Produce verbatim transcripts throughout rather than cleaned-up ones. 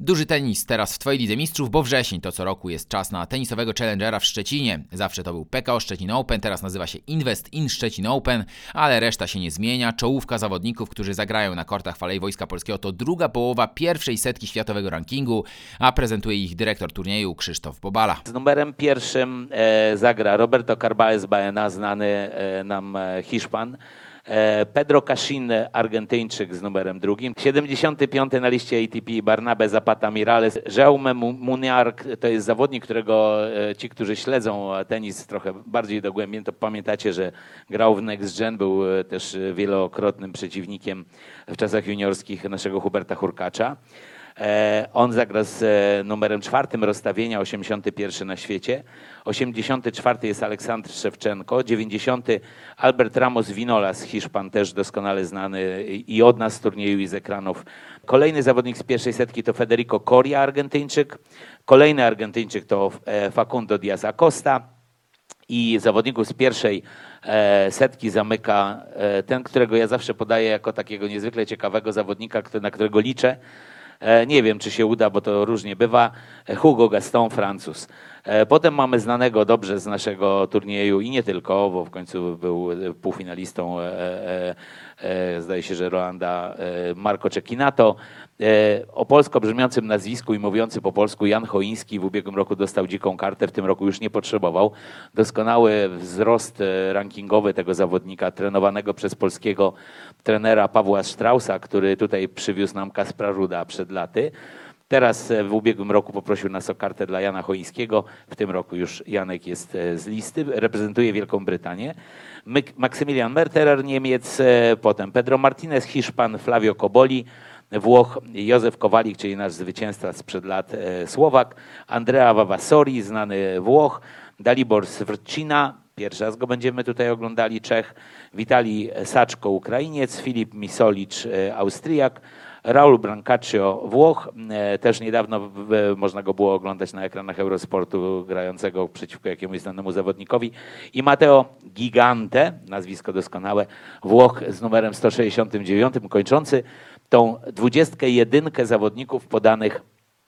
Duży tenis teraz w Twojej Lidze Mistrzów, bo wrzesień to co roku jest czas na tenisowego Challengera w Szczecinie. Zawsze to był P K O Szczecin Open, teraz nazywa się Invest in Szczecin Open, ale reszta się nie zmienia. Czołówka zawodników, którzy zagrają na kortach Falei Wojska Polskiego, to druga połowa pierwszej setki światowego rankingu, a prezentuje ich dyrektor turnieju Krzysztof Bobala. Z numerem pierwszym e, zagra Roberto Carballes Baena, znany e, nam e, Hiszpan. Pedro Cachin, Argentyńczyk, z numerem drugim. siedemdziesiąty piąty na liście A T P Barnabe Zapata Miralles. Jaume Muniark to jest zawodnik, którego ci, którzy śledzą tenis trochę bardziej dogłębnie, to pamiętacie, że grał w Next Gen, był też wielokrotnym przeciwnikiem w czasach juniorskich naszego Huberta Hurkacza. On zagra z numerem czwartym rozstawienia, osiemdziesiąty pierwszy na świecie. osiemdziesiąty czwarty jest Aleksandr Szewczenko. dziewięćdziesiąty Albert Ramos Vinolas, Hiszpan, też doskonale znany i od nas z turnieju i z ekranów. Kolejny zawodnik z pierwszej setki to Federico Coria, Argentyńczyk. Kolejny Argentyńczyk to Facundo Diaz Acosta. I zawodników z pierwszej e, setki zamyka e, ten, którego ja zawsze podaję jako takiego niezwykle ciekawego zawodnika, który, na którego liczę. E, nie wiem, czy się uda, bo to różnie bywa. Hugo Gaston, Francuz. E, potem mamy znanego dobrze z naszego turnieju i nie tylko, bo w końcu był półfinalistą, e, e, e, zdaje się, że Rolanda, e, Marco Cecchinato. O polsko brzmiącym nazwisku i mówiący po polsku Jan Choiński w ubiegłym roku dostał dziką kartę, w tym roku już nie potrzebował. Doskonały wzrost rankingowy tego zawodnika, trenowanego przez polskiego trenera Pawła Strausa, który tutaj przywiózł nam Kaspra Ruda przed laty. Teraz w ubiegłym roku poprosił nas o kartę dla Jana Choińskiego. W tym roku już Janek jest z listy, reprezentuje Wielką Brytanię. Maksymilian Merterer, Niemiec, potem Pedro Martinez, Hiszpan, Flavio Koboli, Włoch, Józef Kowalik, czyli nasz zwycięzca sprzed lat, e, Słowak, Andrea Vavasori, znany Włoch, Dalibor Swrcina, pierwszy raz go będziemy tutaj oglądali, Czech, Witalij Saczko, Ukrainiec, Filip Misolic, e, Austriak, Raul Brancaccio, Włoch, e, też niedawno w, można go było oglądać na ekranach Eurosportu grającego przeciwko jakiemuś znanemu zawodnikowi, i Matteo Gigante, nazwisko doskonałe, Włoch z numerem sto sześćdziesiątym dziewiątym, kończący tą dwudziestkę jedynkę zawodników podanych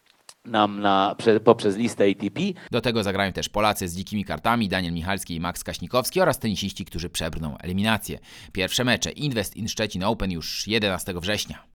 nam na, poprzez listę A T P. Do tego zagrają też Polacy z dzikimi kartami, Daniel Michalski i Max Kaśnikowski, oraz tenisiści, którzy przebrną eliminację. Pierwsze mecze Invest in Szczecin Open już jedenastego września.